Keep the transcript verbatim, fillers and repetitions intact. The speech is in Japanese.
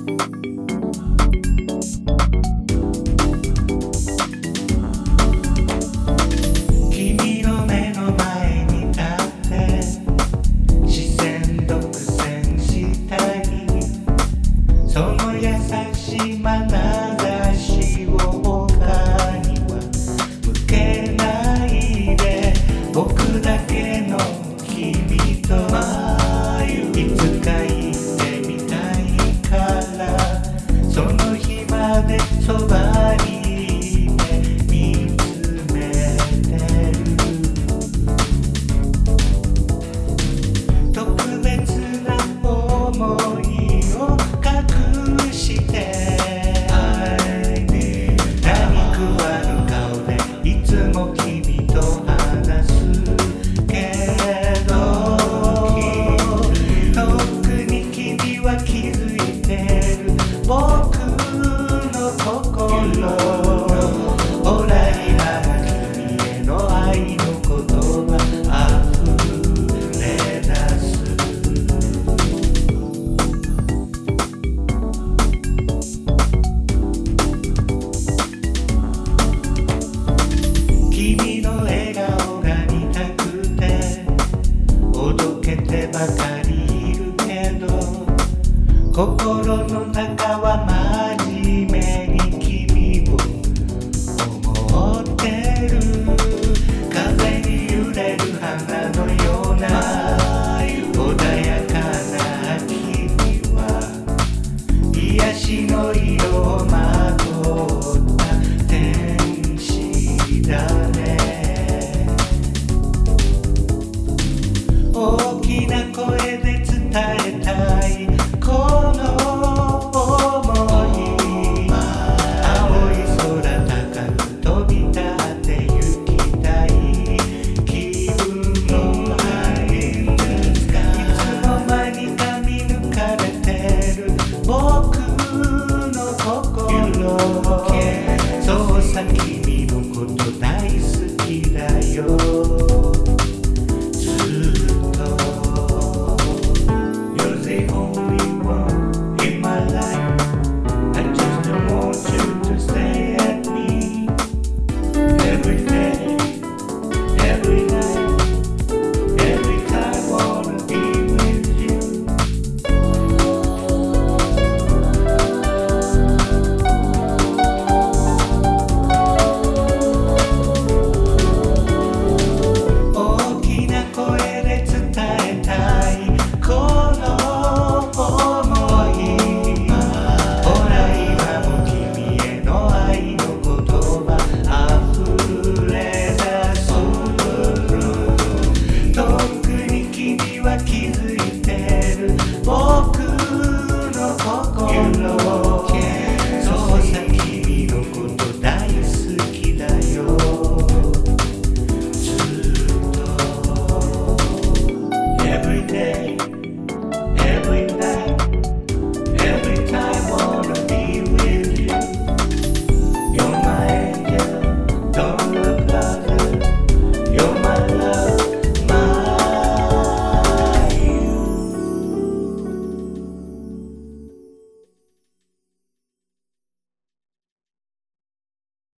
君の目の前に立って視線独占したい、その優しい眼差しを他には向けないで、僕だけの君といつか言ってみたいから、その日までそばにいて見つめてる。特別な想いを隠して何食わぬ顔でいつも君と話すけど、特に君は気づいてる僕の心、ほら今も君への愛の言葉溢れ出す。君の笑顔が見たくておどけてばかりいるけど、心の中は